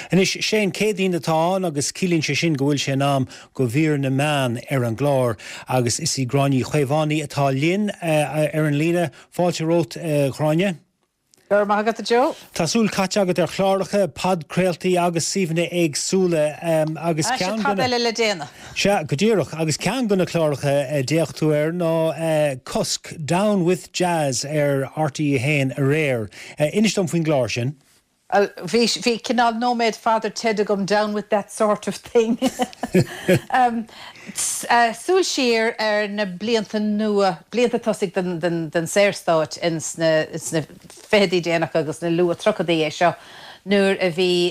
En is Shane Cédín atá agus cílín sé sin gohfuil sé nám go bhír na man an glár agus is í gráinní chuimhánaí atá linn an líne fáilte rót chráine. Gur mágad a Joe? Tásúil caite agat chláiricha padcréaltaí agus síomhna agsúla agus cean gona le déana. Se go ddíireach agus cean gona chláiricha déochtú ná Cusk Down with Jazz RTE Hain a réir. Inistom faoin gláir sin. Vi cinál nóméid Father Ted agam down with that sort of thing. Súil siar na blianta nua, blianta tosig den séirstáit ins na fédí déanach agus na lua trocadaí é seo, nuair a bhí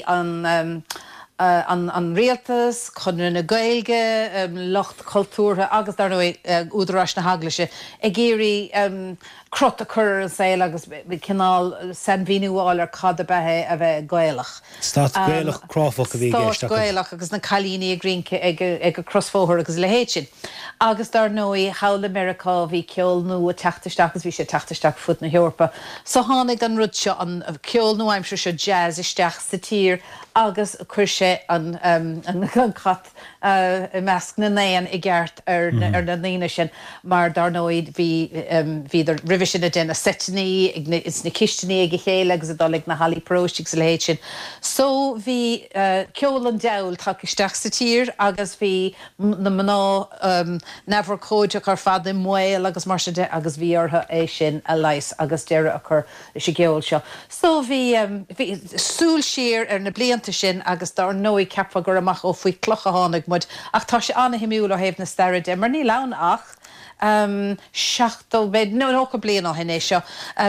an rialtas, chun na gailge, locht cultúrtha agus dar nó údarás na haglaise. I géirí crot a chur an saoil agus cinál san bhíúáil ar cad a bethe a bheith gailach. Stát gailach cráfach a bhí géisteach. Stát gailach agus na chalíní a grínce ag a crosfóthir agus le héit sin. Agus dar nóí Hail America bhí ceol nó a teachtasteach agus bhí sé teachtasteach fut na Heorpa. So tháinig an rud seo an ceol nó aimsir seo jazz isteach sa tír agus chuir sé an cat measc na néan i gceart ar na líne sin mar dar nóid bhí revision a den a setní is na kistení ag chéile agus a dolig na halí próstig sa léit sin. So bhí ceol an dail tá isteach sa tír agus bhí na mná nefar cóideach ar fad in muil agus mar de agus bhí ortha é sin a leis agus deire a chur sé geol seo. So bhí súil siar ar na blianta sin agus dar nóí cepa gur amach ó faoi clocha hánig mud ach tá sé anna himúil ó héh na staire de mar ní lán ach seachtal bed nó go blian á hinné seo.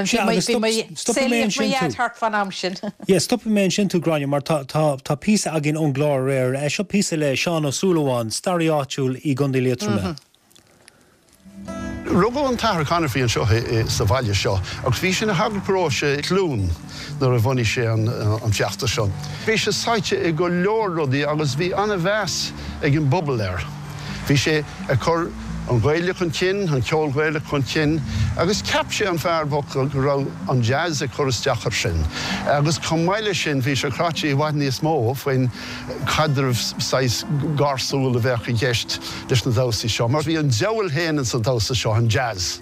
Stop fan am sin. Yes, stop mé sin tú graine mar tá písa a gin ón glár réir seo písa le Seán ó Súlaháin staríáitiúil í gundí létrúna. Rugó an táthar canafií an seo sa bhaile seo, agus bhí sin na haglaróise clún nar a bhainní sé an teachta seo. Bhí sé saite i go leor rudaí agus bhí anna bheas ag an bobbal air. Bhí sé a chur an ghaile chun tin, an ceol ghaile chun tin, agus ceap sé an fearbhach go raibh an jazz a choristeachar sin. Agus comáile sin bhí sé chrátaí bhaid níos mó faoin cadrah sais garsúil a bheith i gceist leis na dásaí seo, mar bhí an deabhail héanaan sa dása seo an jazz.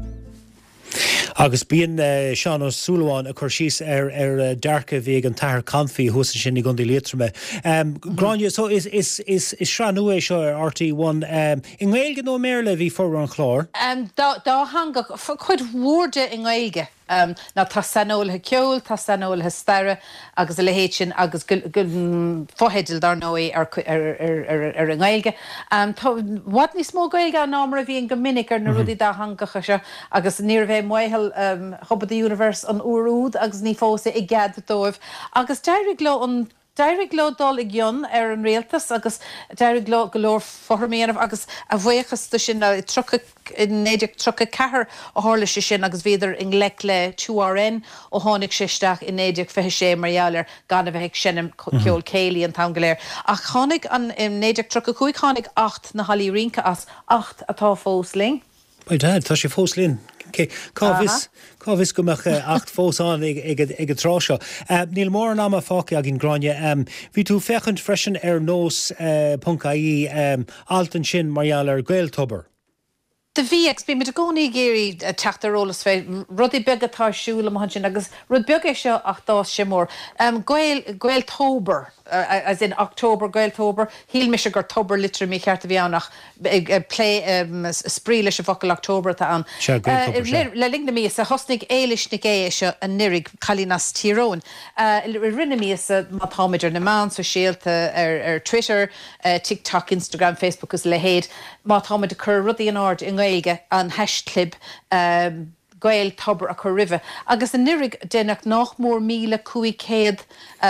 Agus bíon Seán ó Súlaháin a chur síos ar dearcha bhí an táthar canfií thusa sin i gundí létrúme. Gráine, so is sra nua é seo ar RT1. I ngáilge nó méle bhí forú an chlár? Dá hanga chuid mhórde i ngáilge. Na tá sanólathe ceol, tá sanólathe staire agus le héit sin agus fóhéidil dar nóí ar an ngáilge. Wat ní smó gailge an námara bhí an go minic ar na rudí dá hangacha se agus níor bheith muohil Hobad Universe an úrúd agus ní fósa i gcead dóibh. Agus Deirig lo dul i gionn ar an réaltas agus deirig lo golóir forméanamh agus a bhuichas sin néidir trocha cethir a hála sé sin agus bhéidir in lec le 2RN ó tháinig séisteach in néidir feihe sé margheallar gan a bheith sinnim ceol céalaí an tangaléir. A chánig an néidir trocha chuig chánig 8 na halí rinca as 8 atá fós ling. Tá sé fós linn. Cávis go meach 8 fósán ag trá seo. Níl mór an am fáci a gin gráine. Bhí tú fechant freisin ar nós .caí altan sin margheallar gailtobar. De VX bí mit a gcónaí géirí teachtarólas fé rudí begatá siúla má sin agus rud beag seo ach dá sé mór. Gailtóbar as in October, Gailtóbar, híl me se gur tobar litre mí cheart a bhíánach play sprí leis a focail October tá an. Le lingna mí a hosnig éilis nig é seo a nirig chalínas tírón. Rinne mí a má táidir na man so síalta ar Twitter, TikTok, Instagram, Facebook gus le héad má táid a chur rudí an ard in gailge an hashtag gail tobar a chu rive. Agus an nirig dénach nach mór 1,500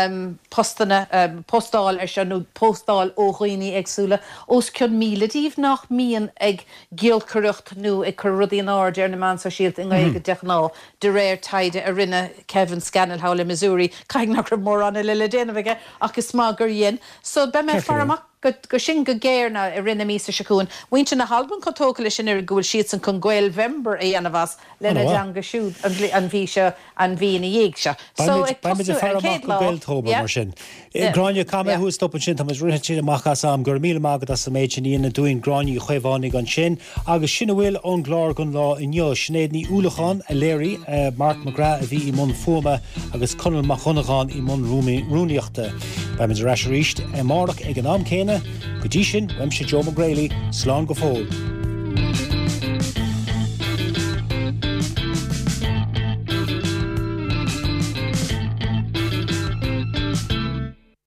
postáil ar se nó postáil óghine agsúla os cun 1,000 díomh nach míon ag gilcuireacht nó ag chu rudí an ard ar na man so síalt in gailge deachná de réir taide a rinne Kevin Scannell Howle Missouri caiig nach mór anna le déanamh ach is má gur dhéan. So be me farach go sin go géirna I rinne mísa seún. Muinte na halban cotóca sin ar gúil siad san chun ghil Vember é anna bhas lena deanga siúd an bhí se an bhí na dhéag se. So Tóba mar sin. Gráine Cama hú stoppan sin mas ruúthe sin amachchas am gur míle mágad as sa méid sin íonna dúin gráine chuimhánig an sin, agus sinna bhfuil an glár gon lá inneo snéad ní úlachán a léirí Mark McGrath a bhí I mún fuama agus Conal Machonachán I mún rúneachta. Ba min reis ríist márach ag an am céine, go dtí sin weimse Joe McGrady, slán go fóil.